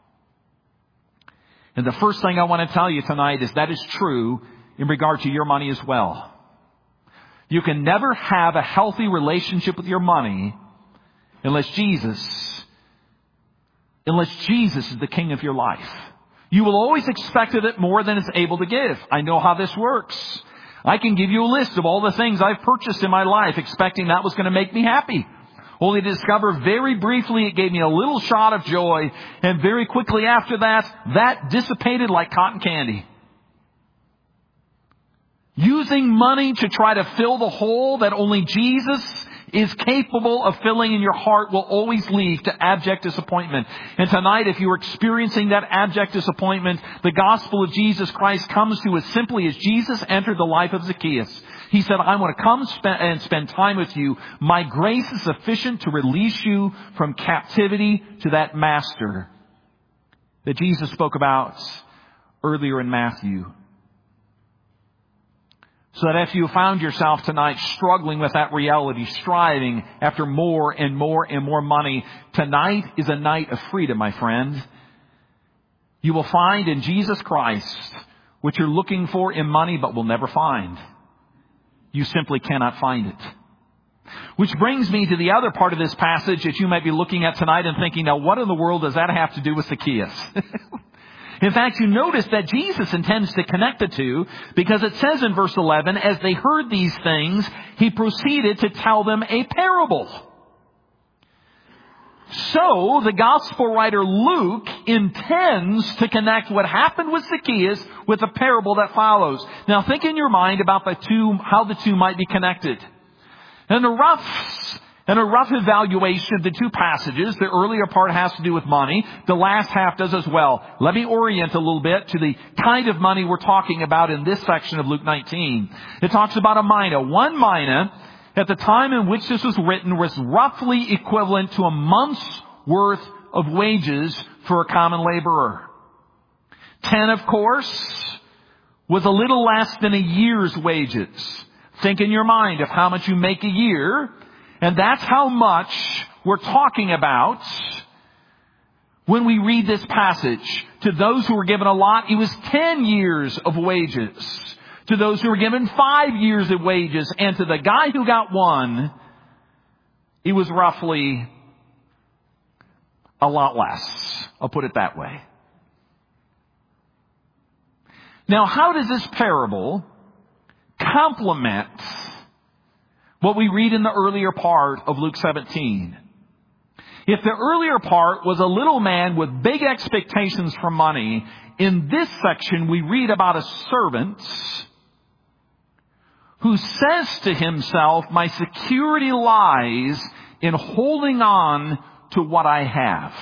And the first thing I want to tell you tonight is that is true in regard to your money as well. You can never have a healthy relationship with your money unless Jesus, unless Jesus is the king of your life. You will always expect of it more than it's able to give. I know how this works. I can give you a list of all the things I've purchased in my life expecting that was going to make me happy. Only to discover very briefly it gave me a little shot of joy. And very quickly after that, that dissipated like cotton candy. Using money to try to fill the hole that only Jesus is capable of filling in your heart will always lead to abject disappointment. And tonight, if you are experiencing that abject disappointment, the gospel of Jesus Christ comes to as simply as Jesus entered the life of Zacchaeus. He said, I want to come spend, and spend time with you. My grace is sufficient to release you from captivity to that master that Jesus spoke about earlier in Matthew. So that if you found yourself tonight struggling with that reality, striving after more and more and more money, tonight is a night of freedom, my friend. You will find in Jesus Christ what you're looking for in money but will never find. You simply cannot find it. Which brings me to the other part of this passage that you might be looking at tonight and thinking, now what in the world does that have to do with Zacchaeus? In fact, you notice that Jesus intends to connect the two because it says in verse eleven, as they heard these things, he proceeded to tell them a parable. So, the gospel writer Luke intends to connect what happened with Zacchaeus with the parable that follows. Now, think in your mind about the two, how the two might be connected. And a rough, and a rough evaluation of the two passages, the earlier part has to do with money. The last half does as well. Let me orient a little bit to the kind of money we're talking about in this section of Luke nineteen. It talks about a mina. One mina, at the time in which this was written, was roughly equivalent to a month's worth of wages for a common laborer. Ten, of course, was a little less than a year's wages. Think in your mind of how much you make a year, and that's how much we're talking about when we read this passage. To those who were given a lot, it was ten years of wages. To those who were given five years of wages, and to the guy who got one, it was roughly a lot less. I'll put it that way. Now, how does this parable complement what we read in the earlier part of Luke seventeen? If the earlier part was a little man with big expectations for money, in this section we read about a servant who says to himself, my security lies in holding on to what I have.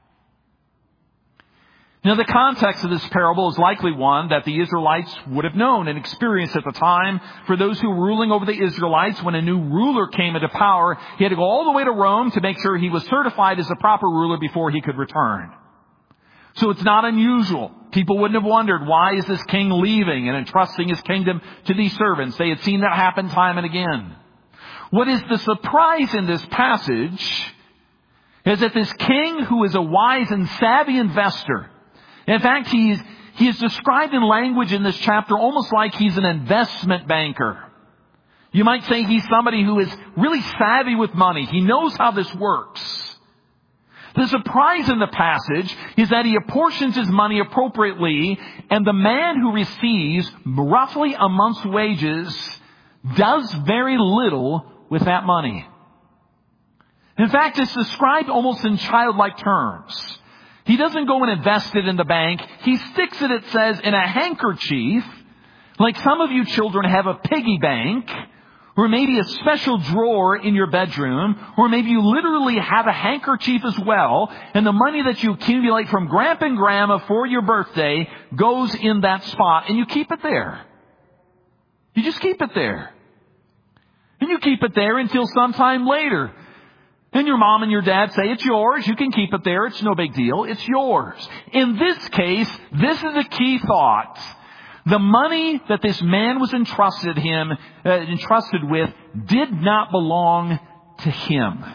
Now, the context of this parable is likely one that the Israelites would have known and experienced at the time. For those who were ruling over the Israelites, when a new ruler came into power, he had to go all the way to Rome to make sure he was certified as a proper ruler before he could return. So it's not unusual. People wouldn't have wondered, why is this king leaving and entrusting his kingdom to these servants? They had seen that happen time and again. What is the surprise in this passage is that this king, who is a wise and savvy investor, in fact, he's, he is described in language in this chapter almost like he's an investment banker. You might say he's somebody who is really savvy with money. He knows how this works. The surprise in the passage is that he apportions his money appropriately, and the man who receives roughly a month's wages does very little with that money. In fact, it's described almost in childlike terms. He doesn't go and invest it in the bank. He sticks it, it says, in a handkerchief, like some of you children have a piggy bank, or maybe a special drawer in your bedroom, or maybe you literally have a handkerchief as well, and the money that you accumulate from Grandpa and Grandma for your birthday goes in that spot, and you keep it there. You just keep it there. And you keep it there until sometime later. And your mom and your dad say, it's yours. You can keep it there. It's no big deal. It's yours. In this case, this is a key thought. The money that this man was entrusted him, uh, entrusted with did not belong to him.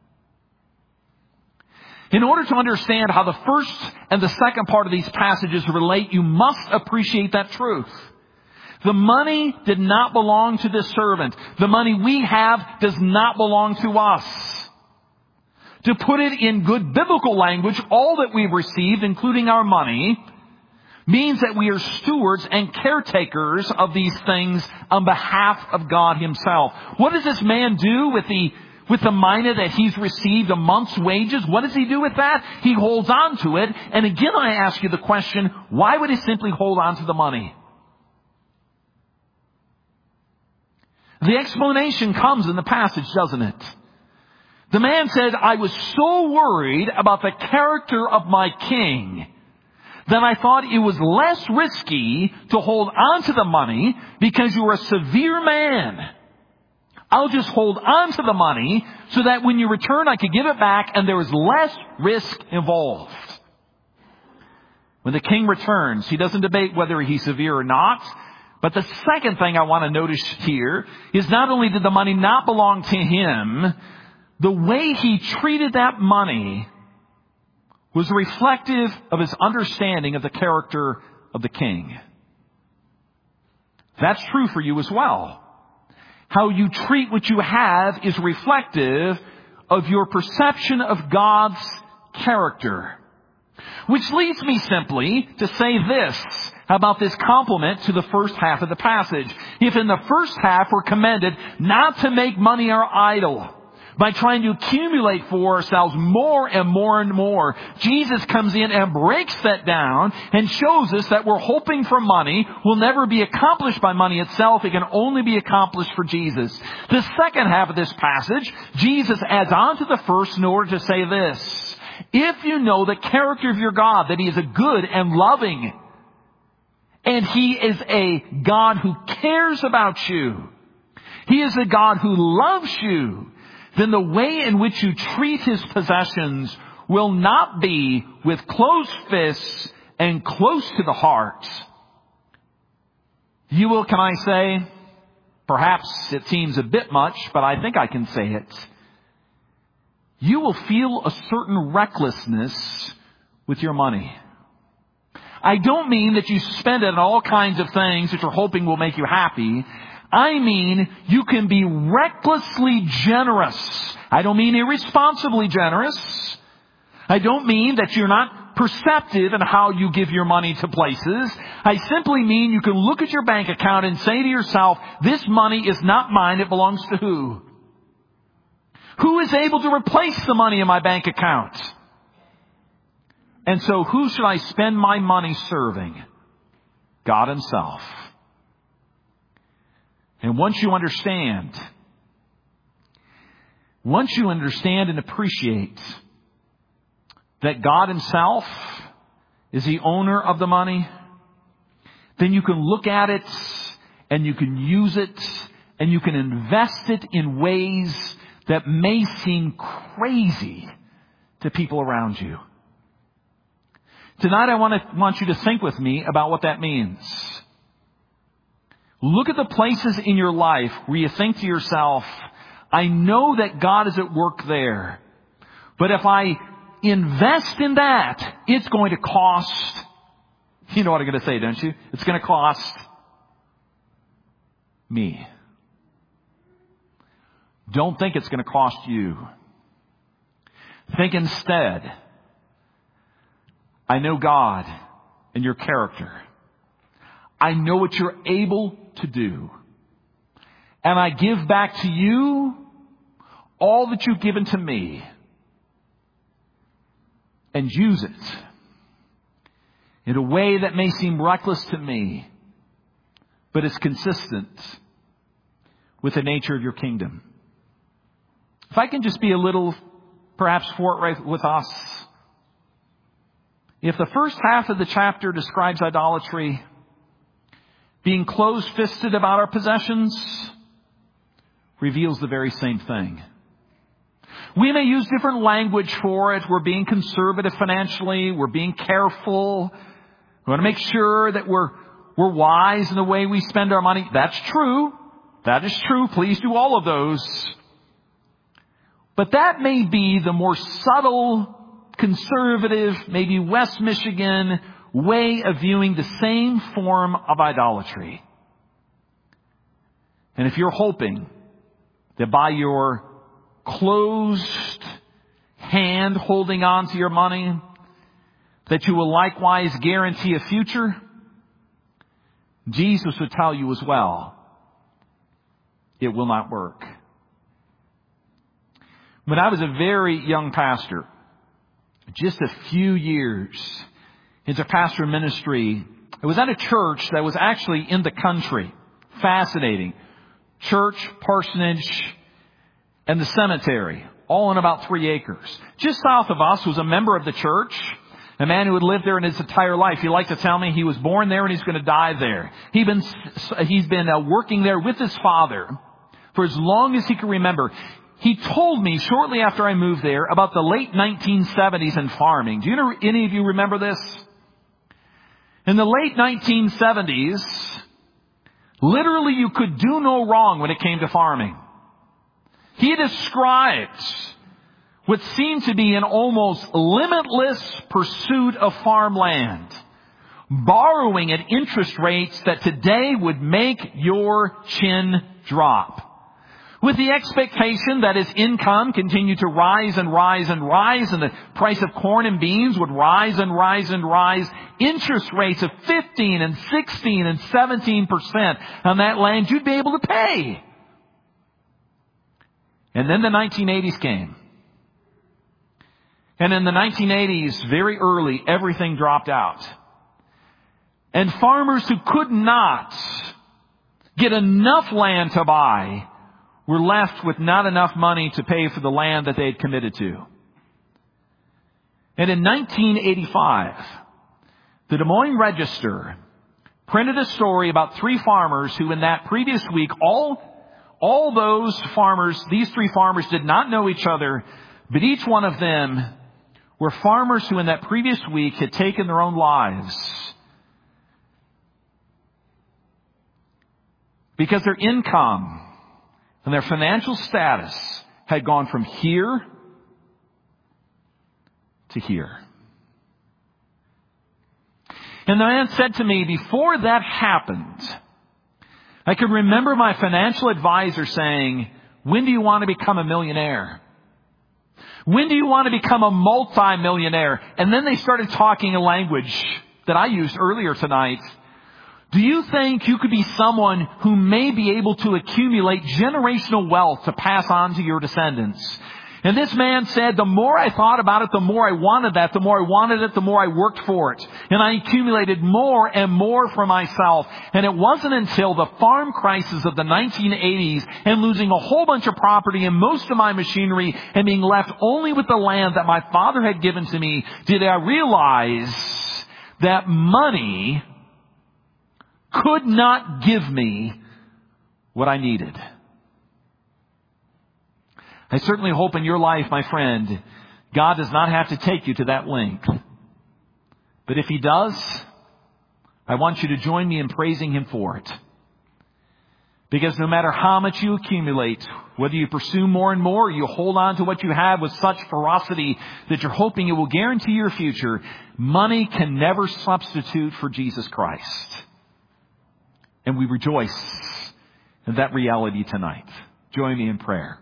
In order to understand how the first and the second part of these passages relate, you must appreciate that truth. The money did not belong to this servant. The money we have does not belong to us. To put it in good biblical language, all that we've received, including our money, means that we are stewards and caretakers of these things on behalf of God himself. What does this man do with the with the mina that he's received, a month's wages? What does he do with that? He holds on to it. And again, I ask you the question, why would he simply hold on to the money? The explanation comes in the passage, doesn't it? The man said, I was so worried about the character of my king that I thought it was less risky to hold on to the money because you're a severe man. I'll just hold on to the money so that when you return, I could give it back and there is less risk involved. When the king returns, he doesn't debate whether he's severe or not. But the second thing I want to notice here is not only did the money not belong to him, the way he treated that money was reflective of his understanding of the character of the king. That's true for you as well. how you treat what you have is reflective of your perception of God's character. Which leads me simply to say this about this compliment to the first half of the passage. If in the first half we're commended not to make money our idol, by trying to accumulate for ourselves more and more and more, Jesus comes in and breaks that down and shows us that we're hoping for money will never be accomplished by money itself. It can only be accomplished for Jesus. The second half of this passage, Jesus adds on to the first in order to say this. If you know the character of your God, that He is a good and loving, and He is a God who cares about you, He is a God who loves you, then the way in which you treat His possessions will not be with closed fists and close to the heart. You will, can I say, perhaps it seems a bit much, but I think I can say it. You will feel a certain recklessness with your money. I don't mean that you spend it on all kinds of things that you're hoping will make you happy. I mean, you can be recklessly generous. I don't mean irresponsibly generous. I don't mean that you're not perceptive in how you give your money to places. I simply mean you can look at your bank account and say to yourself, this money is not mine, it belongs to who? Who is able to replace the money in my bank account? And so who should I spend my money serving? God Himself. And once you understand, once you understand and appreciate that God Himself is the owner of the money, then you can look at it and you can use it and you can invest it in ways that may seem crazy to people around you. Tonight I want to want you to think with me about what that means. Look at the places in your life where you think to yourself, I know that God is at work there, but if I invest in that, it's going to cost, you know what I'm going to say, don't you? It's going to cost me. Don't think it's going to cost you. Think instead, I know God and your character. I know what you're able to do. And I give back to you all that you've given to me. And use it in a way that may seem reckless to me, but is consistent with the nature of your kingdom. If I can just be a little, perhaps, forthright with us. If the first half of the chapter describes idolatry, being close-fisted about our possessions reveals the very same thing. We may use different language for it. We're being conservative financially. We're being careful. We want to make sure that we're, we're wise in the way we spend our money. That's true. That is true. Please do all of those. But that may be the more subtle, conservative, maybe West Michigan way of viewing the same form of idolatry. And if you're hoping that by your closed hand holding on to your money, that you will likewise guarantee a future, Jesus would tell you as well, it will not work. When I was a very young pastor, just a few years into pastor ministry, I was at a church that was actually in the country. Fascinating. Church, parsonage, and the cemetery, all in about three acres. Just south of us was a member of the church, a man who had lived there in his entire life. He liked to tell me he was born there and he's going to die there. He'd been, he's been uh, working there with his father for as long as he can remember. He told me shortly after I moved there about the late nineteen seventies and farming. Do you know, any of you remember this? In the late nineteen seventies, literally you could do no wrong when it came to farming. He described what seemed to be an almost limitless pursuit of farmland, borrowing at interest rates that today would make your chin drop. with the expectation that his income continued to rise and rise and rise, and the price of corn and beans would rise and rise and rise. Interest rates of fifteen and sixteen and seventeen percent on that land you'd be able to pay. And then the nineteen eighties came. And in the nineteen eighties, very early, everything dropped out. And farmers who could not get enough land to buy were left with not enough money to pay for the land that they had committed to. And in nineteen eighty-five, the Des Moines Register printed a story about three farmers who in that previous week, all, all those farmers, these three farmers did not know each other, but each one of them were farmers who in that previous week had taken their own lives because their income and their financial status had gone from here to here. And the man said to me, before that happened, I could remember my financial advisor saying, when do you want to become a millionaire? When do you want to become a multi-millionaire? And then they started talking a language that I used earlier tonight. Do you think you could be someone who may be able to accumulate generational wealth to pass on to your descendants? And this man said, the more I thought about it, the more I wanted that. The more I wanted it, the more I worked for it. And I accumulated more and more for myself. And it wasn't until the farm crisis of the nineteen eighties and losing a whole bunch of property and most of my machinery and being left only with the land that my father had given to me did I realize that money could not give me what I needed. I certainly hope in your life, my friend, God does not have to take you to that length. But if He does, I want you to join me in praising Him for it. Because no matter how much you accumulate, whether you pursue more and more, or you hold on to what you have with such ferocity that you're hoping it will guarantee your future, money can never substitute for Jesus Christ. And we rejoice in that reality tonight. Join me in prayer.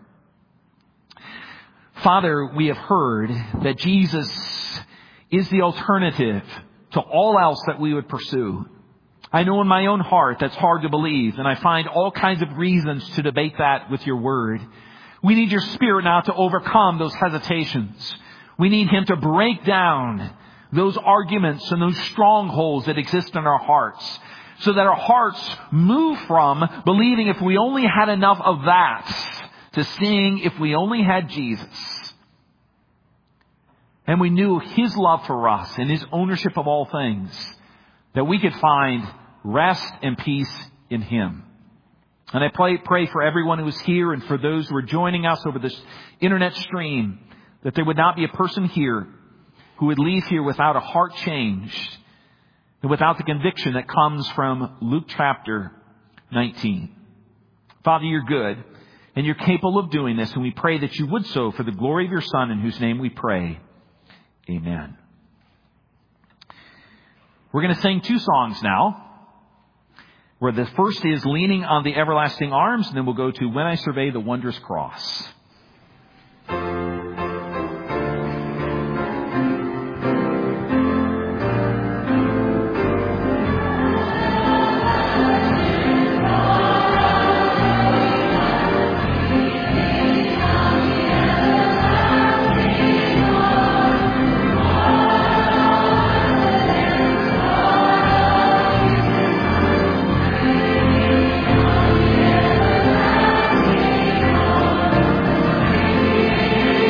Father, we have heard that Jesus is the alternative to all else that we would pursue. I know in my own heart that's hard to believe, and I find all kinds of reasons to debate that with your word. We need your Spirit now to overcome those hesitations. We need Him to break down those arguments and those strongholds that exist in our hearts, so that our hearts move from believing if we only had enough of that to seeing if we only had Jesus. And we knew His love for us and His ownership of all things, that we could find rest and peace in Him. And I pray, pray for everyone who is here and for those who are joining us over this internet stream, that there would not be a person here who would leave here without a heart changed and without the conviction that comes from Luke chapter nineteen. Father, you're good and you're capable of doing this, and we pray that you would so for the glory of your Son, in whose name we pray. Amen. We're going to sing two songs now, where the first is Leaning on the Everlasting Arms, and then we'll go to When I Survey the Wondrous Cross. Thank you.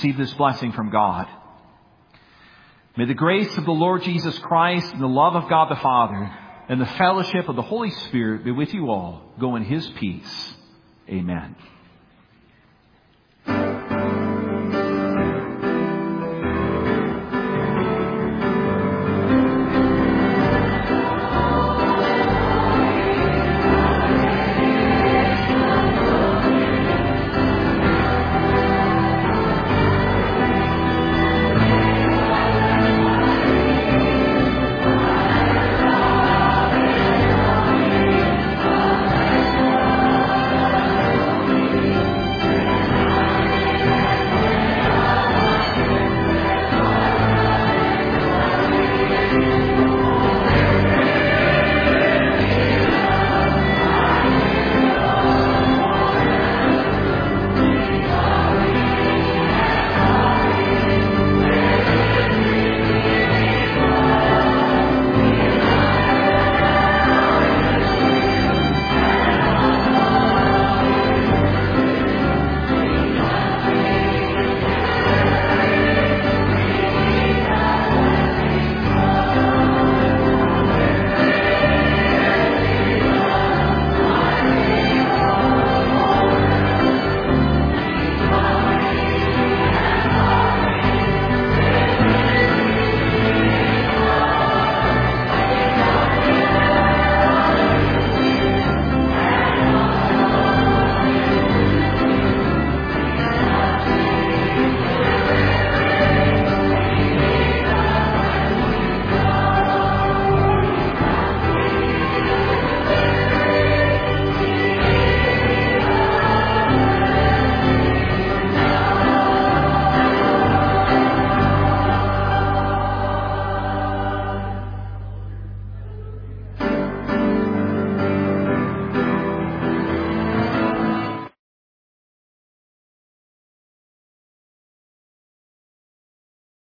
receive this blessing from God. May the grace of the Lord Jesus Christ and the love of God the Father and the fellowship of the Holy Spirit be with you all. Go in His peace. Amen.